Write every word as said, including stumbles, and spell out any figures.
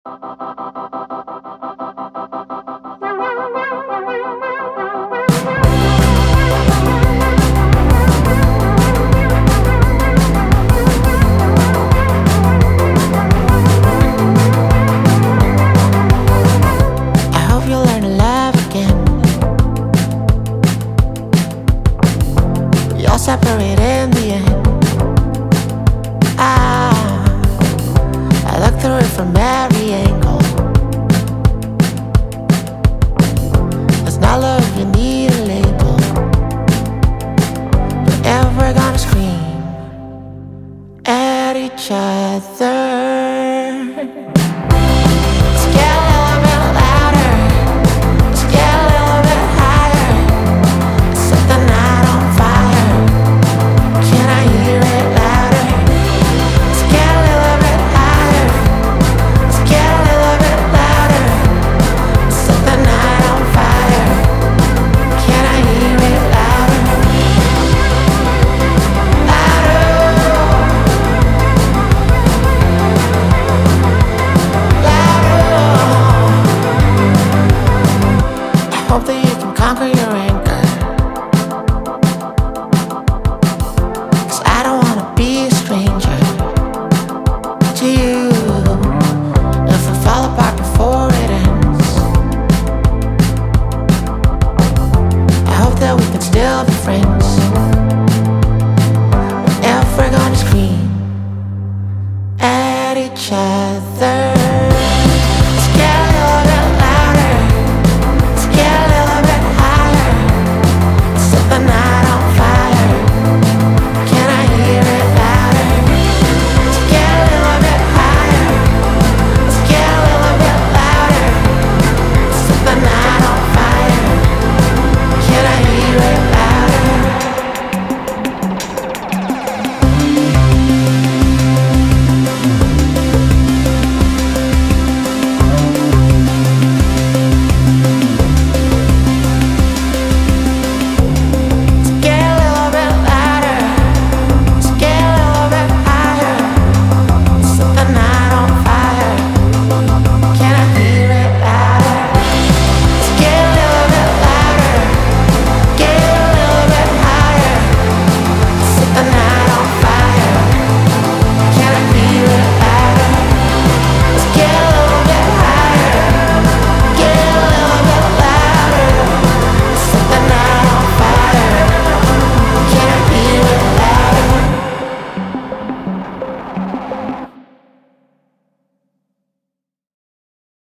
hope you learn to love again. You're separate in the end. Ah, I look through it from every angle. It's not love, you need a label. But if we're gonna scream at each other, hope that you can conquer your